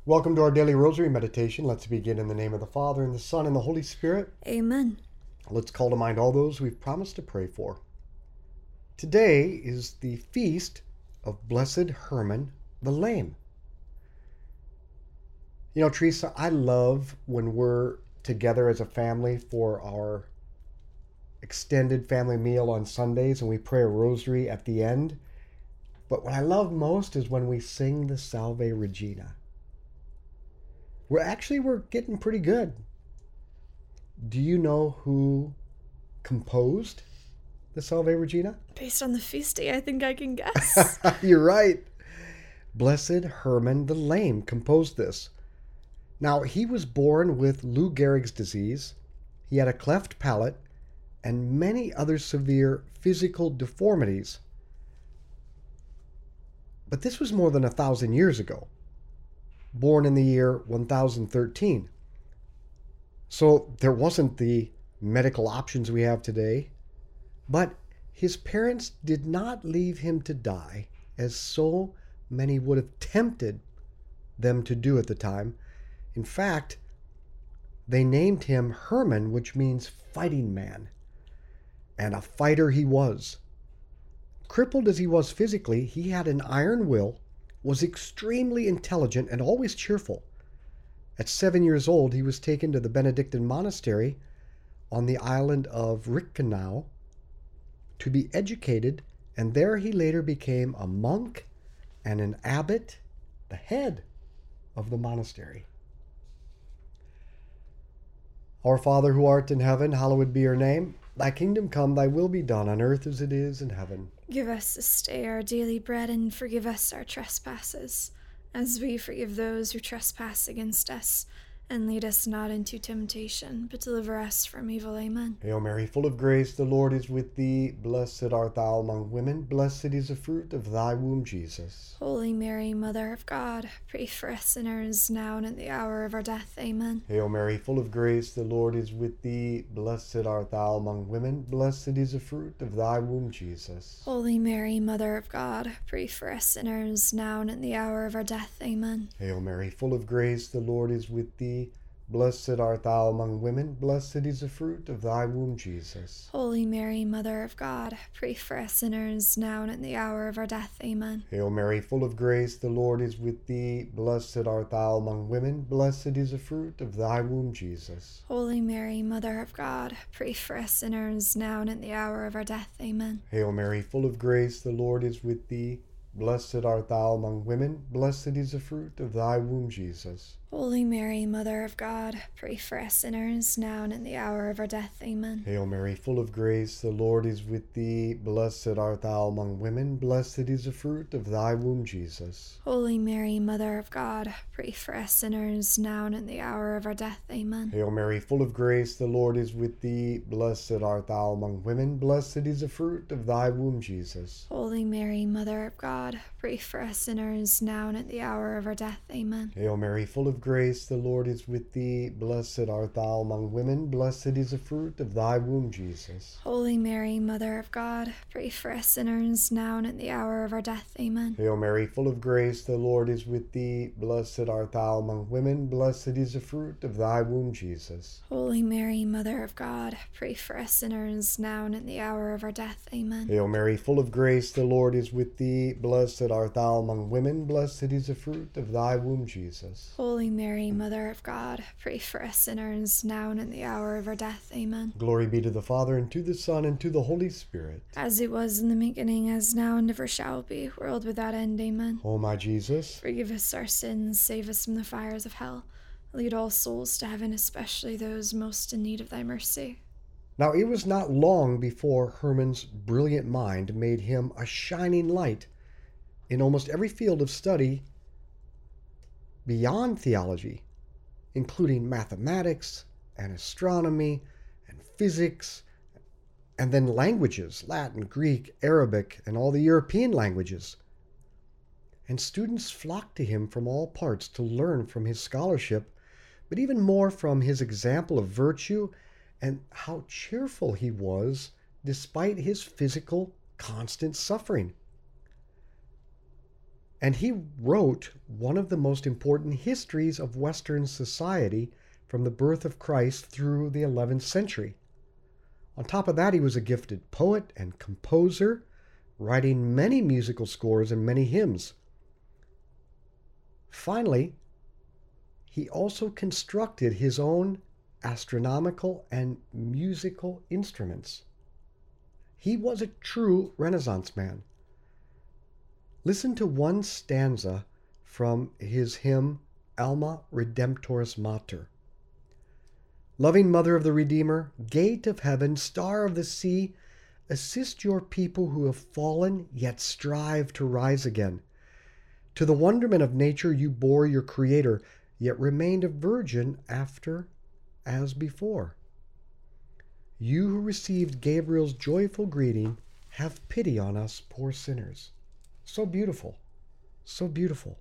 Welcome to our daily rosary meditation. Let's begin in the name of the Father, and the Son, and the Holy Spirit. Amen. Let's call to mind all those we've promised to pray for. Today is the feast of Blessed Herman the Lame. You know, Teresa, I love when we're together as a family for our extended family meal on Sundays and we pray a rosary at the end. But what I love most is when we sing the Salve Regina. We're getting pretty good. Do you know who composed the Salve Regina? Based on the feast day, I think I can guess. You're right. Blessed Herman the Lame composed this. Now, he was born with Lou Gehrig's disease. He had a cleft palate and many other severe physical deformities. But this was more than 1,000 years ago. Born in the year 1013. So there wasn't the medical options we have today. But his parents did not leave him to die, as so many would have tempted them to do at the time. In fact, they named him Herman, which means fighting man. And a fighter he was. Crippled as he was physically, he had an iron will, was extremely intelligent and always cheerful. At 7 years old, he was taken to the Benedictine monastery on the island of Reichenau to be educated, and there he later became a monk and an abbot, the head of the monastery. Our Father who art in heaven, hallowed be your name. Thy kingdom come, thy will be done on earth as it is in heaven. Give us this day our daily bread, and forgive us our trespasses, as we forgive those who trespass against us. And lead us not into temptation, but deliver us from evil. Amen. Hail Mary, full of grace, the Lord is with thee. Blessed art thou among women. Blessed is the fruit of thy womb, Jesus. Holy Mary, Mother of God, pray for us sinners, now and at the hour of our death. Amen. Hail Mary, full of grace, the Lord is with thee. Blessed art thou among women. Blessed is the fruit of thy womb, Jesus. Holy Mary, Mother of God, pray for us sinners, now and at the hour of our death. Amen. Hail Mary, full of grace, the Lord is with thee. Blessed art thou among women. Blessed is the fruit of thy womb, Jesus. Holy Mary, Mother of God, pray for us sinners, now and at the hour of our death. Amen. Hail Mary, full of grace, the Lord is with thee. Blessed art thou among women. Blessed is the fruit of thy womb, Jesus. Holy Mary, Mother of God, pray for us sinners, now and at the hour of our death. Amen. Hail Mary, full of grace, the Lord is with thee. Blessed art thou among women. Blessed is the fruit of thy womb, Jesus. Holy Mary, Mother of God, pray for us sinners, now and at the hour of our death. Amen. Hail Mary, full of grace, the Lord is with thee. Blessed art thou among women. Blessed is the fruit of thy womb, Jesus. Holy Mary, Mother of God, pray for us sinners, now and at the hour of our death. Amen. Hail Mary, full of grace, the Lord is with thee. Blessed art thou among women. Blessed is the fruit of thy womb, Jesus. Holy Mary, Mother of God, pray for us sinners, now and at the hour of our death. Amen. Hail Mary, full of grace, the Lord is with thee. Blessed art thou among women. Blessed is the fruit of thy womb, Jesus. Holy Mary, Mother of God, pray for us sinners, now and at the hour of our death. Amen. Hail Mary, full of grace, the Lord is with thee. Blessed art thou among women. Blessed is the fruit of thy womb, Jesus. Holy Mary, Mother of God, pray for us sinners, now and at the hour of our death. Amen. Hail Mary, full of grace, the Lord is with thee. Blessed art thou among women. Blessed is the fruit of thy womb, Jesus. Holy Mary, Mother of God, pray for us sinners, now and at the hour of our death. Amen. Glory be to the Father, and to the Son, and to the Holy Spirit. As it was in the beginning, as now, and ever shall be, world without end. Amen. O my Jesus, Forgive us our sins, save us from the fires of hell. Lead all souls to heaven, especially those most in need of thy mercy. Now it was not long before Herman's brilliant mind made him a shining light in almost every field of study beyond theology, including mathematics and astronomy and physics, and then languages, Latin, Greek, Arabic, and all the European languages. And students flocked to him from all parts to learn from his scholarship, but even more from his example of virtue and how cheerful he was despite his physical constant suffering. And he wrote one of the most important histories of Western society from the birth of Christ through the 11th century. On top of that, he was a gifted poet and composer, writing many musical scores and many hymns. Finally, he also constructed his own astronomical and musical instruments. He was a true Renaissance man. Listen to one stanza from his hymn, Alma Redemptoris Mater. Loving Mother of the Redeemer, Gate of heaven, Star of the sea, assist your people who have fallen, yet strive to rise again. To the wonderment of nature you bore your Creator, yet remained a virgin after as before. You who received Gabriel's joyful greeting, have pity on us poor sinners. So beautiful, so beautiful.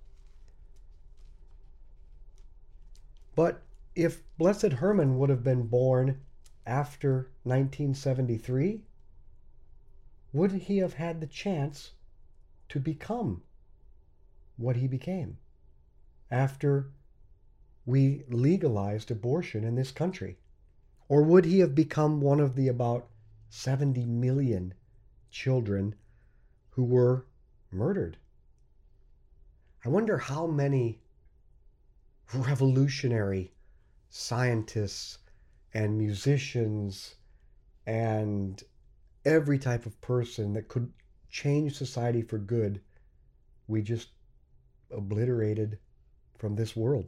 But if Blessed Herman would have been born after 1973, would he have had the chance to become what he became after we legalized abortion in this country? Or would he have become one of the about 70 million children who were murdered? I wonder how many revolutionary scientists and musicians and every type of person that could change society for good we just obliterated from this world.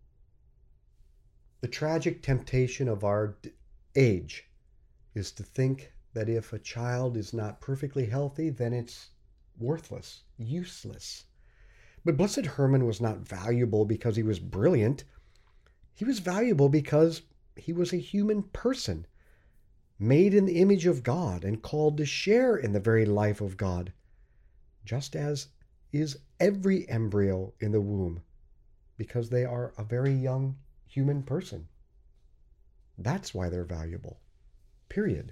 The tragic temptation of our age is to think that if a child is not perfectly healthy, then it's worthless, useless. But Blessed Herman was not valuable because he was brilliant. He was valuable because he was a human person, made in the image of God and called to share in the very life of God, just as is every embryo in the womb, because they are a very young human person. That's why they're valuable. Period.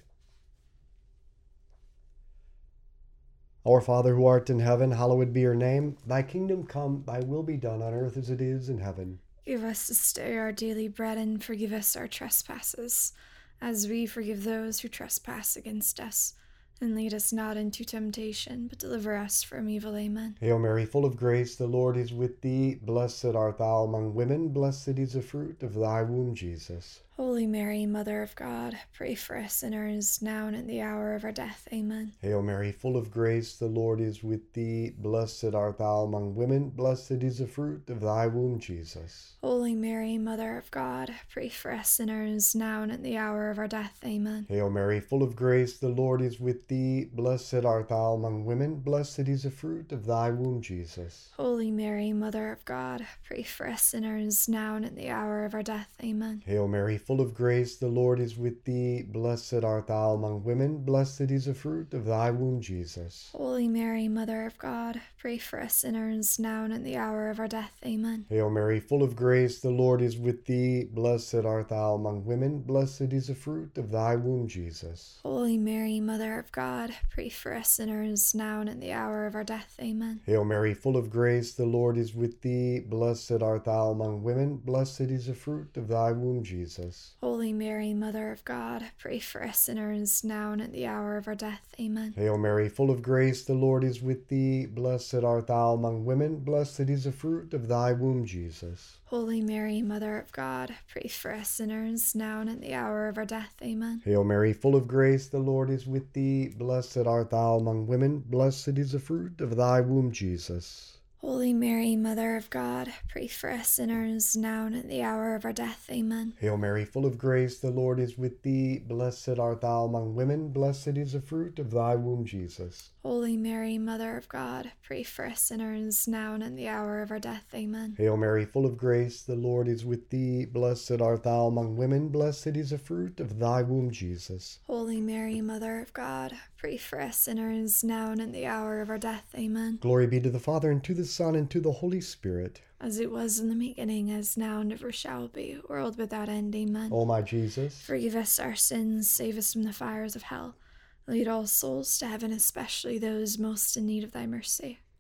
Our Father who art in heaven, hallowed be your name. Thy kingdom come, thy will be done on earth as it is in heaven. Give us this day our daily bread, and forgive us our trespasses, as we forgive those who trespass against us. And lead us not into temptation, but deliver us from evil. Amen. Hail Mary, full of grace, the Lord is with thee. Blessed art thou among women, blessed is the fruit of thy womb, Jesus. Holy Mary, Mother of God, pray for us sinners, now and at the hour of our death. Amen. Hail Mary, full of grace, the Lord is with thee. Blessed art thou among women, blessed is the fruit of thy womb, Jesus. Holy Mary, Mother of God, pray for us sinners, now and at the hour of our death. Amen. Hail Mary, full of grace, the Lord is with thee. Blessed art thou among women, blessed is the fruit of thy womb, Jesus. Holy Mary, Mother of God, pray for us sinners, now and at the hour of our death. Amen. Hail Mary, full of grace, the Lord is with thee. Blessed art thou among women, blessed is the fruit of thy womb, Jesus. Holy Mary, Mother of God, pray for us sinners, now and at the hour of our death. Amen. Hail Mary, full of grace, the Lord is with thee. Blessed art thou among women, blessed is the fruit of thy womb, Jesus. Holy Mary, Mother of God, pray for us sinners, now and at the hour of our death. Amen. Hail Mary, full of grace, the Lord is with thee. Blessed art thou among women, blessed is the fruit of thy womb, Jesus. Holy Mary, Mother of God, pray for us sinners, now and at the hour of our death. Amen. Hail Mary, full of grace, the Lord is with thee. Blessed art thou among women, blessed is the fruit of thy womb, Jesus. Holy Mary, Mother of God, pray for us sinners, now and at the hour of our death. Amen. Hail Mary, full of grace, the Lord is with thee. Blessed art thou among women, blessed is the fruit of thy womb, Jesus. Holy Mary, Mother of God, pray for us sinners, now and at the hour of our death. Amen. Hail Mary, full of grace, the Lord is with thee. Blessed art thou among women, blessed is the fruit of thy womb, Jesus. Holy Mary, Mother of God, pray for us sinners, now and at the hour of our death. Amen. Hail Mary, full of grace, the Lord is with thee. Blessed art thou among women, blessed is the fruit of thy womb, Jesus. Holy Mary, Mother of God, pray for us sinners, now and at the hour of our death. Amen. Glory be to the Father, and to the Son, and to the Holy Spirit. As it was in the beginning, as now, and ever shall be, world without end. Amen. O my Jesus, forgive us our sins, save us from the fires of hell. Lead all souls to heaven, especially those most in need of thy mercy.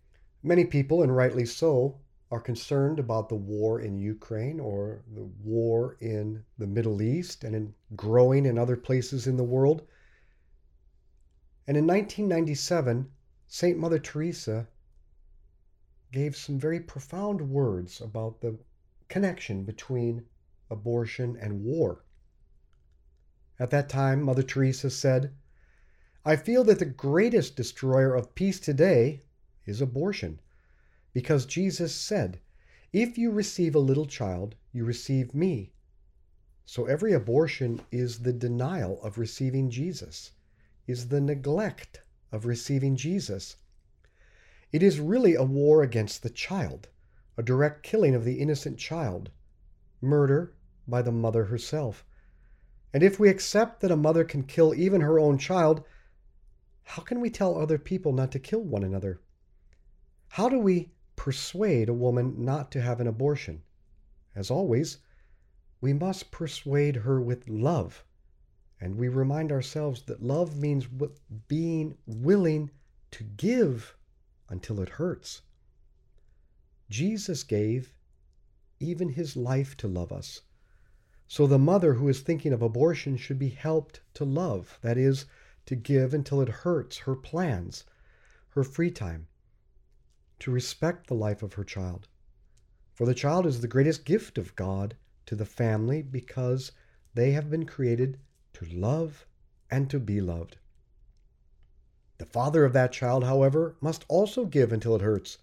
Many people, and rightly so, are concerned about the war in Ukraine or the war in the Middle East and growing in other places in the world. And in 1997, St. Mother Teresa gave some very profound words about the connection between abortion and war. At that time, Mother Teresa said, "I feel that the greatest destroyer of peace today is abortion, because Jesus said, 'If you receive a little child, you receive me.' So every abortion is the denial of receiving Jesus, is the neglect of receiving Jesus. It is really a war against the child, a direct killing of the innocent child, murder by the mother herself. And if we accept that a mother can kill even her own child, how can we tell other people not to kill one another? How do we persuade a woman not to have an abortion? As always, we must persuade her with love. And we remind ourselves that love means being willing to give until it hurts. Jesus gave even his life to love us. So the mother who is thinking of abortion should be helped to love, that is, to give until it hurts her plans, her free time, to respect the life of her child. For the child is the greatest gift of God to the family because they have been created to love and to be loved. The father of that child, however, must also give until it hurts.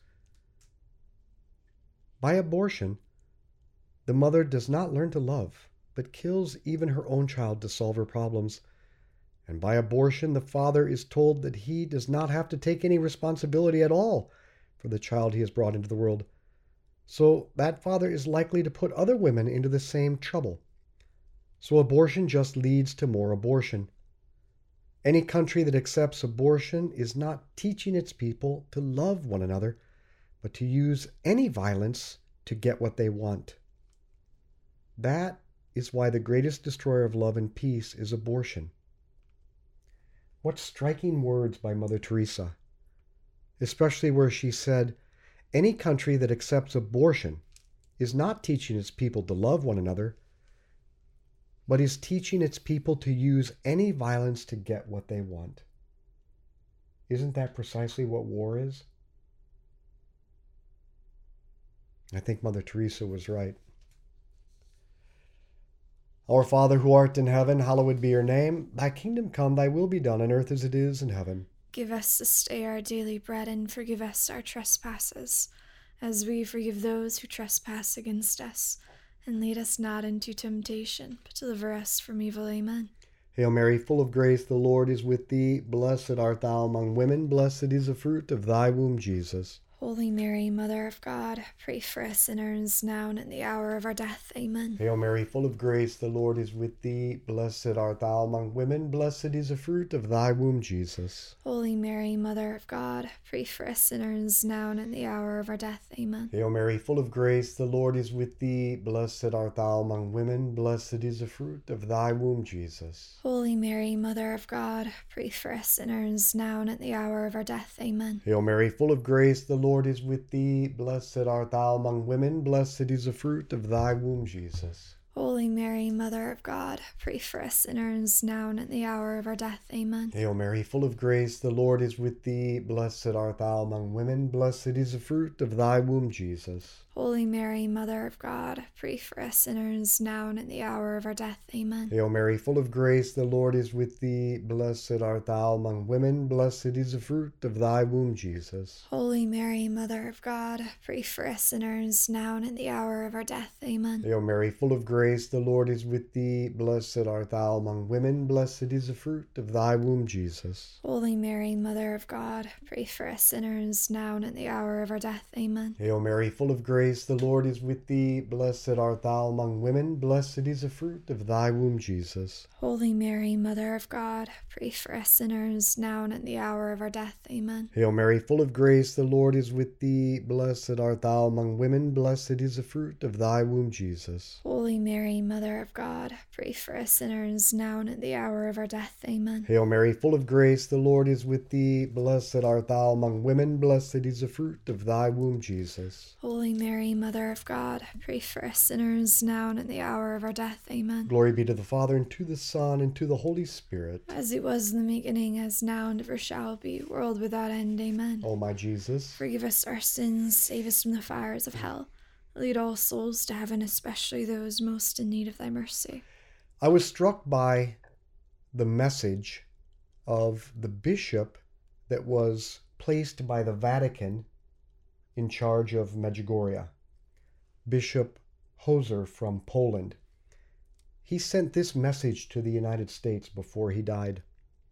By abortion, the mother does not learn to love, but kills even her own child to solve her problems. And by abortion, the father is told that he does not have to take any responsibility at all for the child he has brought into the world. So that father is likely to put other women into the same trouble. So abortion just leads to more abortion. Any country that accepts abortion is not teaching its people to love one another, but to use any violence to get what they want. That is why the greatest destroyer of love and peace is abortion. What striking words by Mother Teresa, especially where she said, any country that accepts abortion is not teaching its people to love one another, but is teaching its people to use any violence to get what they want. Isn't that precisely what war is? I think Mother Teresa was right. Our Father who art in heaven, hallowed be your name. Thy kingdom come, thy will be done on earth as it is in heaven. Give us this day our daily bread, and forgive us our trespasses, as we forgive those who trespass against us. And lead us not into temptation, but deliver us from evil. Amen. Hail Mary, full of grace, the Lord is with thee. Blessed art thou among women, blessed is the fruit of thy womb, Jesus. Holy Mary, Mother of God, pray for us sinners, now and at the hour of our death. Amen. Hail Mary, full of grace, the Lord is with thee. Blessed art thou among women, blessed is the fruit of thy womb, Jesus. Holy Mary, Mother of God, pray for us sinners, now and at the hour of our death. Amen. Hail Mary, full of grace, the Lord is with thee. Blessed art thou among women, blessed is the fruit of thy womb, Jesus. Holy Mary, Mother of God, pray for us sinners, now and at the hour of our death. Amen. Hail Mary, full of grace, the Lord is with thee. Blessed art thou among women, blessed is the fruit of thy womb, Jesus. Holy Mary, Mother of God, pray for us sinners, now and at the hour of our death. Amen. Hail Mary, full of grace, the Lord is with thee. Blessed art thou among women, blessed is the fruit of thy womb, Jesus. Holy Mary, Mother of God, pray for us sinners, now and at the hour of our death. Amen. Hail Mary, full of grace, the Lord is with thee. Blessed art thou among women, blessed is the fruit of thy womb, Jesus. Holy Mary, Mother of God, pray for us sinners, now and at the hour of our death. Amen. Hail Mary, full of grace, the Lord is with thee. Blessed art thou among women, blessed is the fruit of thy womb, Jesus. Holy Mary, Mother of God, pray for us sinners, now and at the hour of our death. Amen. Hail Mary, full of grace, grace, the Lord is with thee. Blessed art thou among women. Blessed is the fruit of thy womb, Jesus. Holy Mary, Mother of God, pray for us sinners, now and at the hour of our death. Amen. Hail Mary, full of grace, the Lord is with thee. Blessed art thou among women. Blessed is the fruit of thy womb, Jesus. Holy Mary, Mother of God, pray for us sinners, now and at the hour of our death. Amen. Hail Mary, full of grace, the Lord is with thee. Blessed art thou among women. Blessed is the fruit of thy womb, Jesus. Holy Mary, Mother of God, pray for us sinners, now and at the hour of our death. Amen. Glory be to the Father, and to the Son, and to the Holy Spirit. As it was in the beginning, as now, and ever shall be, world without end. Amen. O my Jesus, Forgive us our sins, save us from the fires of hell. Lead all souls to heaven, especially those most in need of thy mercy. I was struck by the message of the bishop that was placed by the Vatican in charge of Medjugorje, Bishop Hoser from Poland. He sent this message to the United States before he died.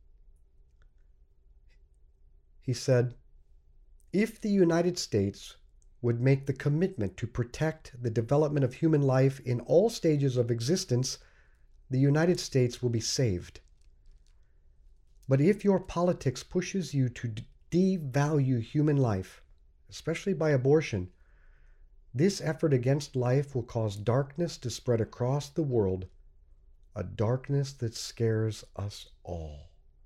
He said, "If the United States would make the commitment to protect the development of human life in all stages of existence, the United States will be saved. But if your politics pushes you to devalue human life, especially by abortion, this effort against life will cause darkness to spread across the world, a darkness that scares us all."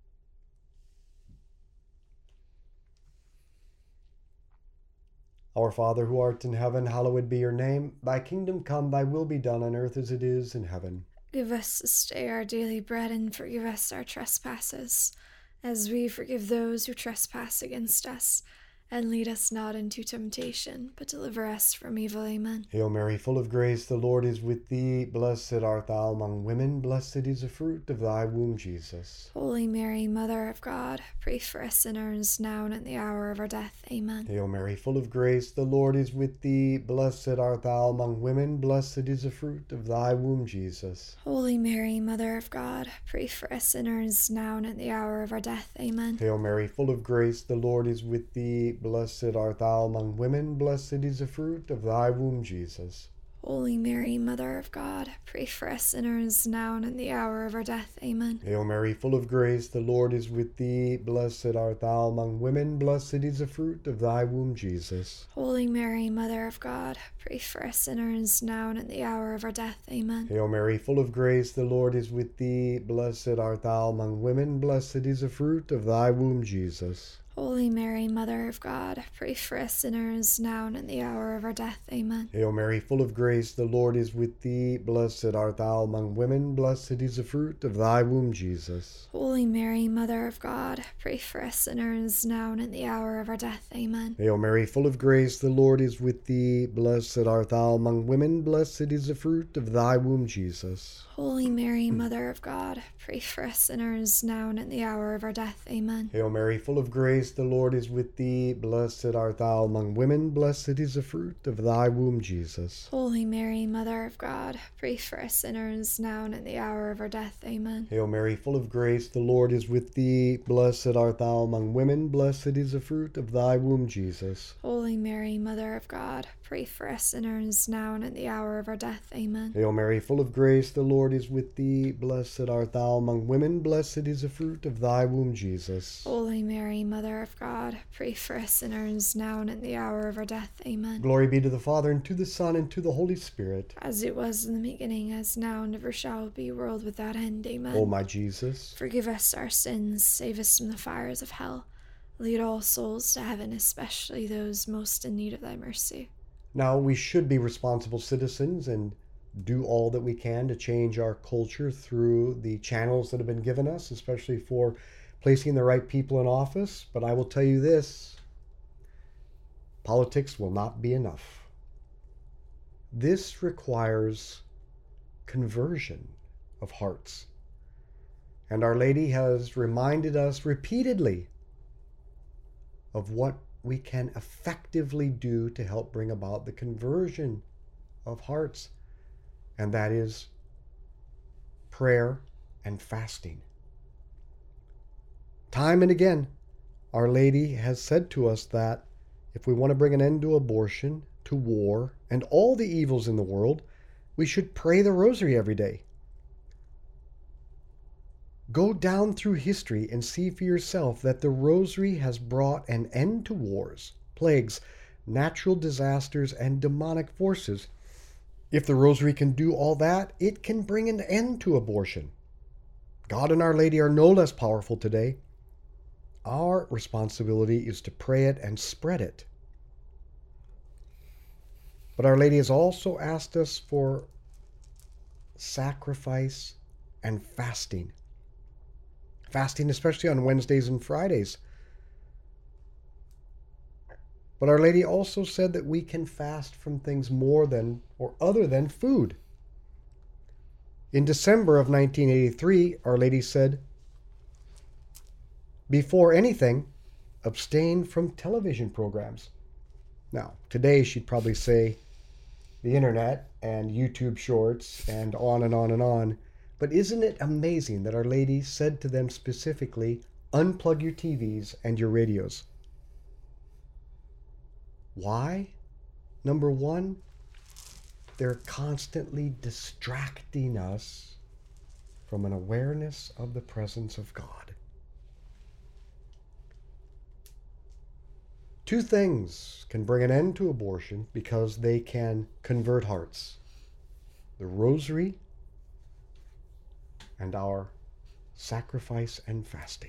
Our Father, who art in heaven, hallowed be your name. Thy kingdom come, thy will be done on earth as it is in heaven. Give us this day our daily bread, and forgive us our trespasses, as we forgive those who trespass against us. And lead us not into temptation, but deliver us from evil. Amen. Hail Mary, full of grace, the Lord is with thee. Blessed art thou among women. Blessed is the fruit of thy womb, Jesus. Holy Mary, Mother of God, pray for us sinners, now and at the hour of our death. Amen. Hail Mary, full of grace, the Lord is with thee. Blessed art thou among women. Blessed is the fruit of thy womb, Jesus. Holy Mary, Mother of God, pray for us sinners, now and at the hour of our death. Amen. Hail Mary, full of grace, the Lord is with thee. Blessed art thou among women. Blessed is the fruit of thy womb, Jesus. Holy Mary, Mother of God, pray for us sinners, now and at the hour of our death. Amen. Hail Mary, full of grace, the Lord is with thee. Blessed art thou among women. Blessed is the fruit of thy womb, Jesus. Holy Mary, Mother of God, pray for us sinners, now and at the hour of our death. Amen. Hail Mary, full of grace, the Lord is with thee. Blessed art thou among women. Blessed is the fruit of thy womb, Jesus. Holy Mary, Mother of God, pray for us sinners, now and at the hour of our death. Amen. Hail Mary, full of grace, the Lord is with thee. Blessed art thou among women. Blessed is the fruit of thy womb, Jesus. Holy Mary, Mother of God, pray for us sinners, now and at the hour of our death. Amen. Hail Mary, full of grace, the Lord is with thee. Blessed art thou among women. Blessed is the fruit of thy womb, Jesus. Holy Mary, Mother of God, pray for us sinners, now and at the hour of our death. Amen. Hail Mary, full of grace, the Lord is with thee. Blessed art thou among women. Blessed is the fruit of thy womb, Jesus. Holy Mary, Mother of God, pray for us sinners, now and at the hour of our death. Amen. Hail Mary, full of grace, the Lord is with thee. Blessed art thou among women. Blessed is the fruit of thy womb, Jesus. Holy Mary, Mother of God, pray for us sinners, now and at the hour of our death. Amen. Hail Mary, full of grace, the Lord is with thee. Blessed art thou among women. Blessed is the fruit of thy womb, Jesus. Holy Mary, Mother of God, pray for us sinners, now and at the hour of our death. Amen. Glory be to the Father, and to the Son, and to the Holy Spirit. As it was in the beginning, as now, and ever shall be, world without end. Amen. O my Jesus, forgive us our sins, save us from the fires of hell. Lead all souls to heaven, especially those most in need of thy mercy. Now, we should be responsible citizens and do all that we can to change our culture through the channels that have been given us, especially for placing the right people in office. But I will tell you this, politics will not be enough. This requires conversion of hearts. And Our Lady has reminded us repeatedly of what we can effectively do to help bring about the conversion of hearts. And that is prayer and fasting. Time and again, Our Lady has said to us that if we want to bring an end to abortion, to war and all the evils in the world, we should pray the rosary every day. Go down through history and see for yourself that the rosary has brought an end to wars, plagues, natural disasters, and demonic forces. If the rosary can do all that, it can bring an end to abortion. God and Our Lady are no less powerful today. Our responsibility is to pray it and spread it. But Our Lady has also asked us for sacrifice and fasting. Fasting, especially on Wednesdays and Fridays. But Our Lady also said that we can fast from things more than or other than food. In December of 1983, Our Lady said, before anything, abstain from television programs. Now, today she'd probably say the internet and YouTube shorts and on and on and on. But isn't it amazing that Our Lady said to them specifically, unplug your TVs and your radios? Why? Number one, they're constantly distracting us from an awareness of the presence of God. Two things can bring an end to abortion because they can convert hearts: the rosary and our sacrifice and fasting.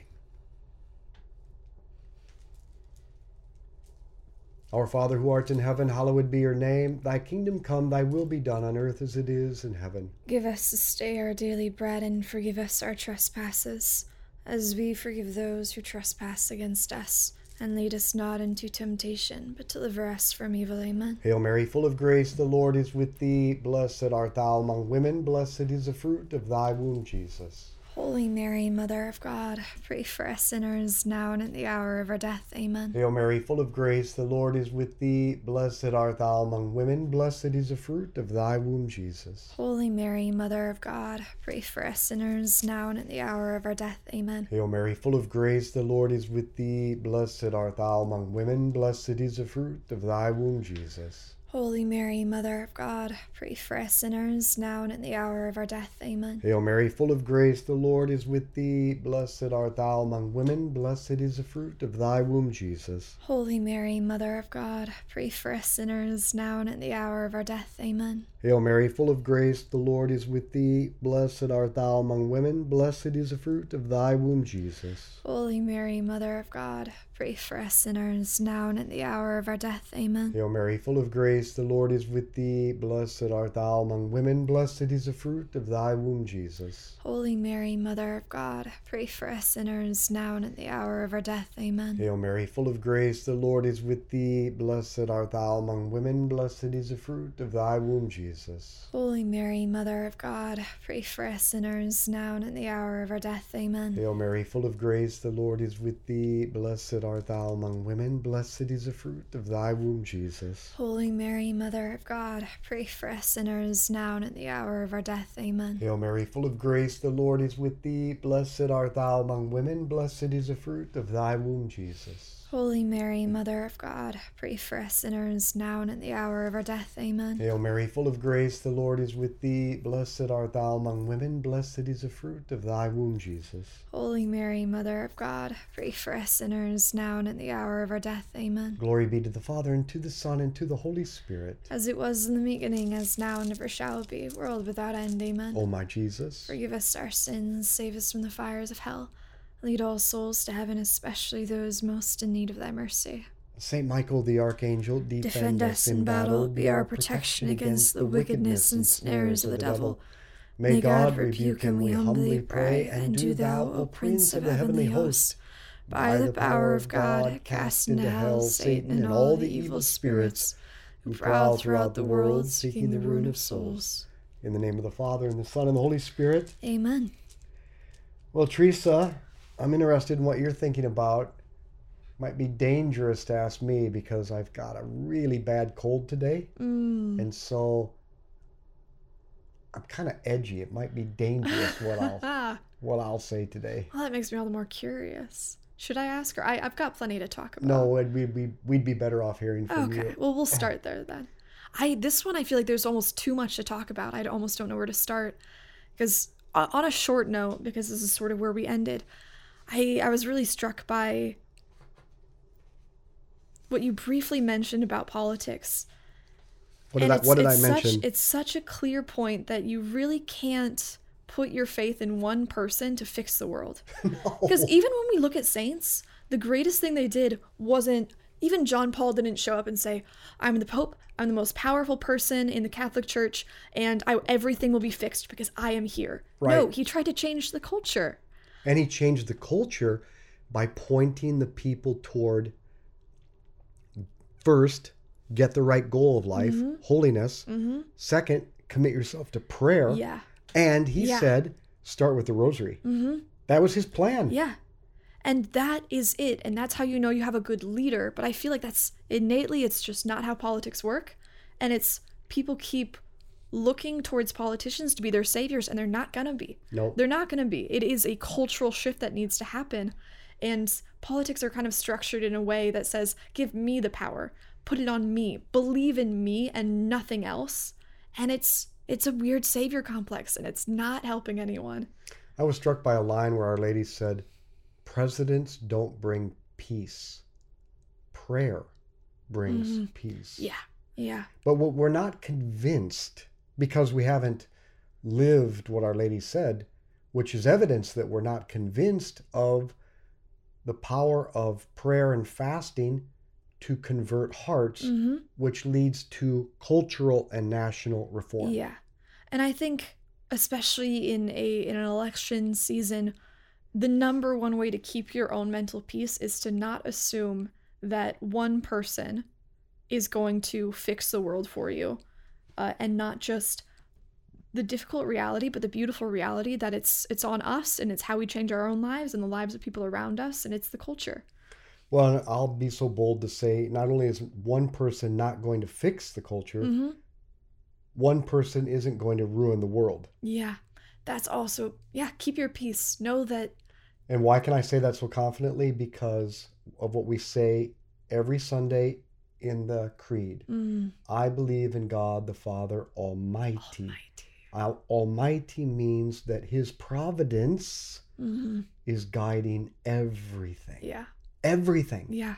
Our Father who art in heaven, hallowed be your name. Thy kingdom come, thy will be done on earth as it is in heaven. Give us this day our daily bread, and forgive us our trespasses, as we forgive those who trespass against us. And lead us not into temptation, but deliver us from evil. Amen. Hail Mary, full of grace, the Lord is with thee. Blessed art thou among women. Blessed is the fruit of thy womb, Jesus. Holy Mary, Mother of God, pray for us sinners, now and at the hour of our death. Amen. Hail Mary, full of grace, the Lord is with thee. Blessed art thou among women. Blessed is the fruit of thy womb, Jesus. Holy Mary, Mother of God, pray for us sinners, now and at the hour of our death. Amen. Hail Mary, full of grace, the Lord is with thee. Blessed art thou among women. Blessed is the fruit of thy womb, Jesus. Holy Mary, Mother of God, pray for us sinners, now and at the hour of our death. Amen. Hail Mary, full of grace, the Lord is with thee. Blessed art thou among women. Blessed is the fruit of thy womb, Jesus. Holy Mary, Mother of God, pray for us sinners, now and at the hour of our death. Amen. Hail Mary, full of grace, the Lord is with thee. Blessed art thou among women. Blessed is the fruit of thy womb, Jesus. Holy Mary, Mother of God, pray for us sinners, now and at the hour of our death. Amen. Hail Mary, full of grace, the Lord is with thee. Blessed art thou among women. Blessed is the fruit of thy womb, Jesus. Holy Mary, Mother of God, pray for us sinners, now and at the hour of our death. Amen. Hail Mary, full of grace, the Lord is with thee. Blessed art thou among women. Blessed is the fruit of thy womb, Jesus. Holy Mary, Mother of God, pray for us sinners, now and at the hour of our death. Amen. Hail Mary, full of grace, the Lord is with thee. Blessed art thou among women. Blessed is the fruit of thy womb, Jesus. Holy Mary, Mother of God, pray for us sinners, now and at the hour of our death. Amen. Hail Mary, full of grace, the Lord is with thee. Blessed art thou among women. Blessed is the fruit of thy womb, Jesus. Holy Mary, Mother of God, pray for us sinners, now and at the hour of our death. Amen. Hail Mary, full of grace, the Lord is with thee. Blessed art thou among women. Blessed is the fruit of thy womb, Jesus. Holy Mary, Mother of God, pray for us sinners, now and at the hour of our death. Amen. Glory be to the Father, and to the Son, and to the Holy Spirit. As it was in the beginning, as now, and ever shall be, world without end. Amen. O my Jesus, Forgive us our sins, save us from the fires of hell. Lead all souls to heaven, especially those most in need of thy mercy. Saint Michael the Archangel, Defend us in battle, be our protection against the wickedness and snares of the devil. May God rebuke him, we humbly pray, and do thou, O Prince of the heavenly host, by the power of God, cast into hell Satan and all the evil spirits who prowl throughout the world, seeking the ruin of souls. In the name of the Father, and the Son, and the Holy Spirit. Amen. Well, Teresa, I'm interested in what you're thinking about. Might be dangerous to ask me because I've got a really bad cold today. And so I'm kind of edgy. It might be dangerous what I'll say today. Well, that makes me all the more curious. Should I ask her? I've got plenty to talk about. No, we'd be better off hearing from you. Okay, well, we'll start there then. This one, I feel like there's almost too much to talk about. I almost don't know where to start. Because on a short note, because this is sort of where we ended, I was really struck by what you briefly mentioned about politics. What did I mention? It's such a clear point that you really can't put your faith in one person to fix the world. Because even when we look at saints, the greatest thing they did wasn't, even John Paul didn't show up and say, I'm the Pope, I'm the most powerful person in the Catholic Church, and everything will be fixed because I am here. Right. No, he tried to change the culture. And he changed the culture by pointing the people toward, first, get the right goal of life, holiness. Second, commit yourself to prayer. Yeah. And he said, start with the rosary. That was his plan. Yeah. And that is it. And that's how you know you have a good leader. But I feel like that's innately, it's just not how politics work. And it's people keep looking towards politicians to be their saviors, and they're not going to be. No. They're not going to be. It is a cultural shift that needs to happen. And politics are kind of structured in a way that says, give me the power, put it on me, believe in me and nothing else. And it's a weird savior complex, and it's not helping anyone. I was struck by a line where Our Lady said, presidents don't bring peace. Prayer brings peace. Yeah, yeah. But what we're not convinced, because we haven't lived what Our Lady said, which is evidence that we're not convinced of the power of prayer and fasting to convert hearts, which leads to cultural and national reform. Yeah. And I think, especially in an election season, the number one way to keep your own mental peace is to not assume that one person is going to fix the world for you, and not just the difficult reality, but the beautiful reality that it's on us, and it's how we change our own lives and the lives of people around us, and it's the culture. Well, I'll be so bold to say, not only is one person not going to fix the culture, one person isn't going to ruin the world. Yeah, that's also, keep your peace. Know that. And why can I say that so confidently? Because of what we say every Sunday in the Creed. I believe in God the Father Almighty. Almighty means that his providence is guiding everything. Yeah. Everything. Yeah.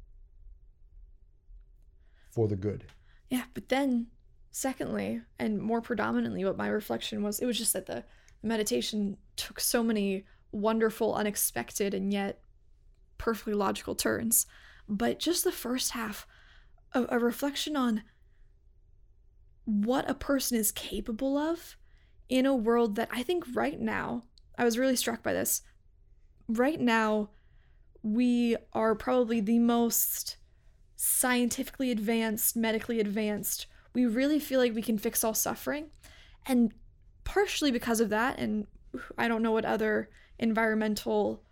For the good. Yeah, but then secondly, and more predominantly, what my reflection was, it was just that the meditation took so many wonderful, unexpected, and yet perfectly logical turns. But just the first half, a reflection on what a person is capable of in a world that I think right now, I was really struck by this. Right now, we are probably the most scientifically advanced, medically advanced. We really feel like we can fix all suffering. And partially because of that, and I don't know what other environmental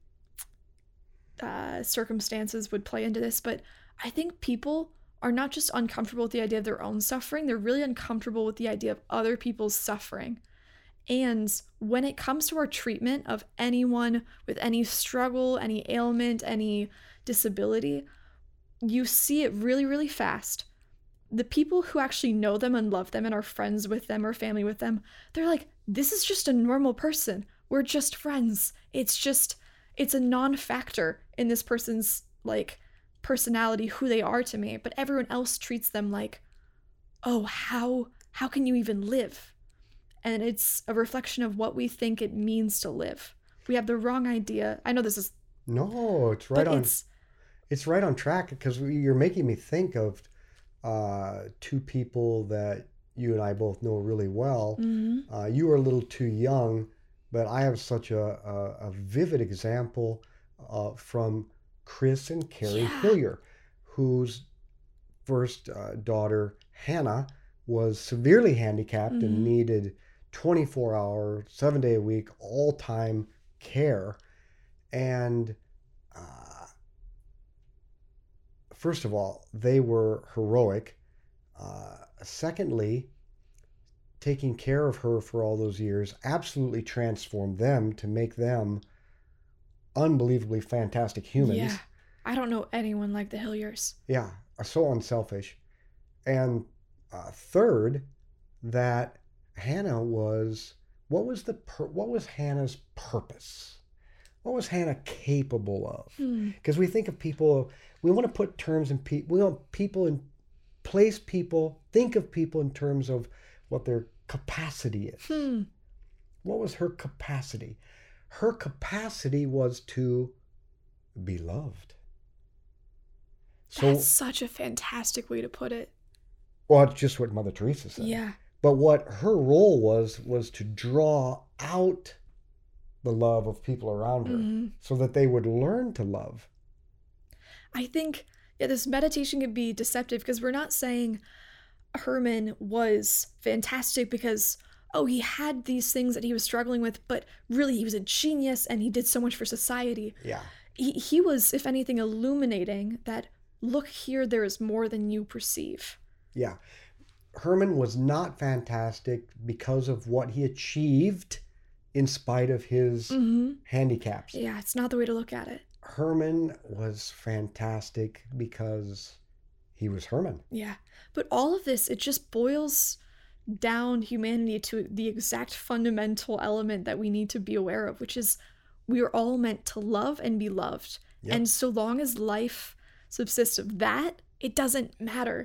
circumstances would play into this, but I think people are not just uncomfortable with the idea of their own suffering, they're really uncomfortable with the idea of other people's suffering. And when it comes to our treatment of anyone with any struggle, any ailment, any disability, you see it really, really fast. The people who actually know them and love them and are friends with them or family with them, they're like, this is just a normal person. We're just friends. It's a non-factor in this person's personality, who they are to me. But everyone else treats them like, oh, how can you even live? And it's a reflection of what we think it means to live. We have the wrong idea. I know this is... No, it's right on. It's right on track, because you're making me think of two people that you and I both know really well. You were a little too young, but I have such a vivid example from Chris and Carrie Hillier, whose first daughter, Hannah, was severely handicapped and needed 24-hour, 7-day-a-week, all-time care. And first of all, they were heroic. Secondly, taking care of her for all those years absolutely transformed them to make them unbelievably fantastic humans. Yeah. I don't know anyone like the Hilliers. Yeah, are so unselfish. And third, that Hannah was, what was Hannah's purpose? What was Hannah capable of? Because we think of people, we want to put terms in people, we want people in place people, think of people in terms of what their capacity is. What was her capacity? Her capacity was to be loved. That's such a fantastic way to put it. Well, it's just what Mother Teresa said. Yeah. But what her role was to draw out the love of people around her so that they would learn to love. I think, this meditation can be deceptive because we're not saying Herman was fantastic because, he had these things that he was struggling with, but really he was a genius and he did so much for society. Yeah. He was, if anything, illuminating that, look here, there is more than you perceive. Yeah. Herman was not fantastic because of what he achieved in spite of his handicaps. Yeah, it's not the way to look at it. Herman was fantastic because he was Herman. Yeah. But all of this, it just boils down humanity to the exact fundamental element that we need to be aware of, which is we are all meant to love and be loved. Yep. And so long as life subsists of that, it doesn't matter.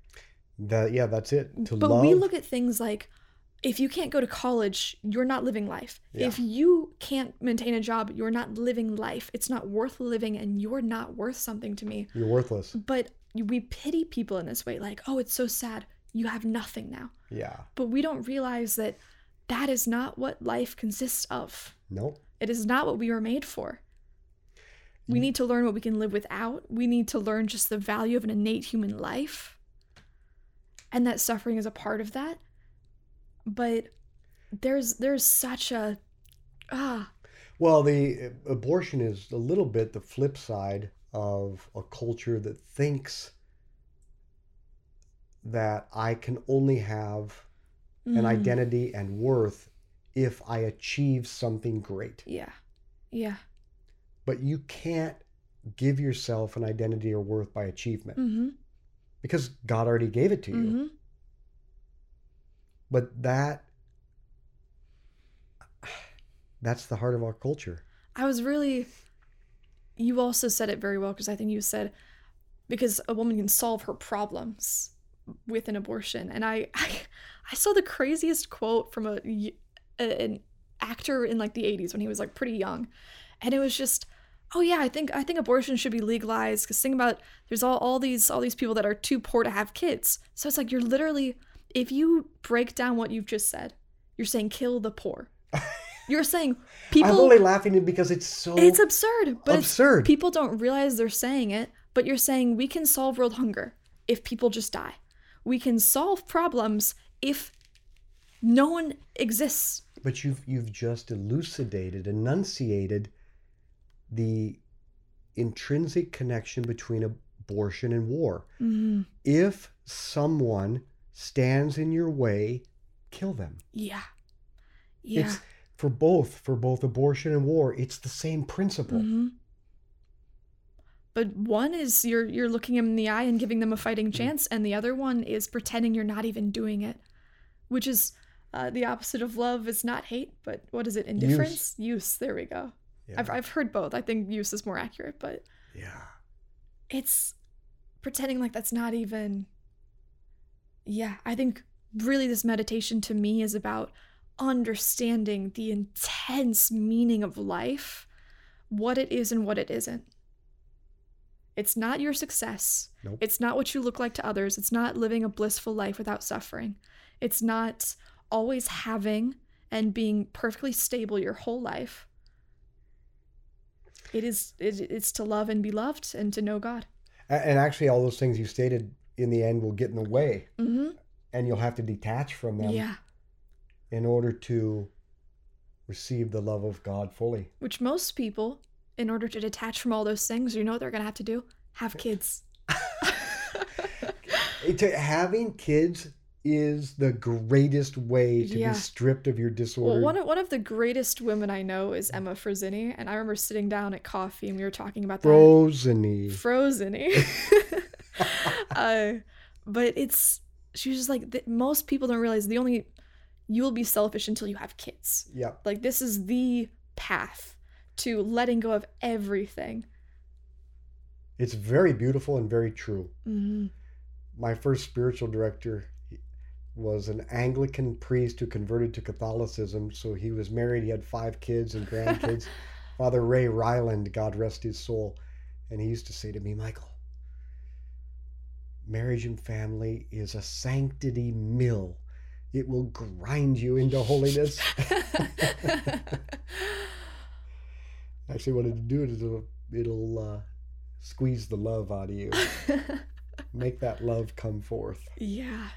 That's it. But we look at things like, if you can't go to college, you're not living life. Yeah. If you can't maintain a job, you're not living life. It's not worth living and you're not worth something to me. You're worthless. But we pity people in this way, like, oh, it's so sad. You have nothing now. Yeah. But we don't realize that that is not what life consists of. Nope. It is not what we were made for. We need to learn what we can live without. We need to learn just the value of an innate human life. And that suffering is a part of that. But there's such a... Well, the abortion is a little bit the flip side of a culture that thinks that I can only have an identity and worth if I achieve something great. Yeah. Yeah. But you can't give yourself an identity or worth by achievement because God already gave it to you. But that's the heart of our culture. You also said it very well, because I think you said, because a woman can solve her problems with an abortion. And I saw the craziest quote from an actor in like the 80s when he was like pretty young. And it was just, oh yeah, I think abortion should be legalized, because think about, there's all these people that are too poor to have kids. So it's like, you're literally, if you break down what you've just said, you're saying kill the poor. You're saying people... I'm only laughing because it's absurd. But absurd. People don't realize they're saying it, but you're saying we can solve world hunger if people just die. We can solve problems if no one exists. But you've just enunciated the intrinsic connection between abortion and war. If someone stands in your way, kill them. Yeah. It's for both abortion and war, it's the same principle. But one is you're looking them in the eye and giving them a fighting chance, and the other one is pretending you're not even doing it, which is the opposite of love. Is not hate, but what is it? Indifference? Use. There we go. Yeah. I've heard both. I think use is more accurate, but yeah, it's pretending like that's not even. Yeah, I think really this meditation to me is about understanding the intense meaning of life, what it is and what it isn't. It's not your success. Nope. It's not what you look like to others. It's not living a blissful life without suffering. It's not always having and being perfectly stable your whole life. It's to love and be loved and to know God. And actually all those things you stated in the end will get in the way. Mm-hmm. And you'll have to detach from them in order to receive the love of God fully. Which most people, in order to detach from all those things, you know what they're going to have to do? Have kids. Having kids is the greatest way to Yeah. be stripped of your Well, disorder. one of the greatest women I know is Emma Frosinni, and I remember sitting down at coffee and we were talking about that. Frozeny. But she was just like, most people don't realize you will be selfish until you have kids. Yep. Like, this is the path to letting go of everything. It's very beautiful and very true. Mm-hmm. My first spiritual director was an Anglican priest who converted to Catholicism. So he was married. He had 5 kids and grandkids. Father Ray Ryland, God rest his soul. And he used to say to me, Michael, marriage and family is a sanctity mill. It will grind you into holiness. Actually, what it'll do is it'll squeeze the love out of you. Make that love come forth. Yeah.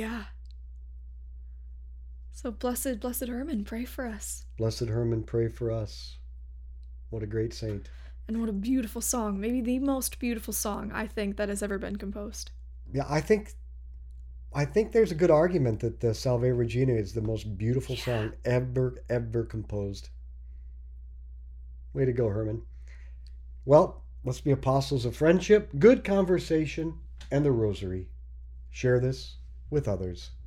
So Blessed Herman, pray for us. Blessed Herman, pray for us. What a great saint. And what a beautiful song. Maybe the most beautiful song, I think, that has ever been composed. Yeah, I think there's a good argument that the Salve Regina is the most beautiful song ever composed. Way to go, Herman. Well, let's be apostles of friendship, good conversation, and the rosary. Share this with others.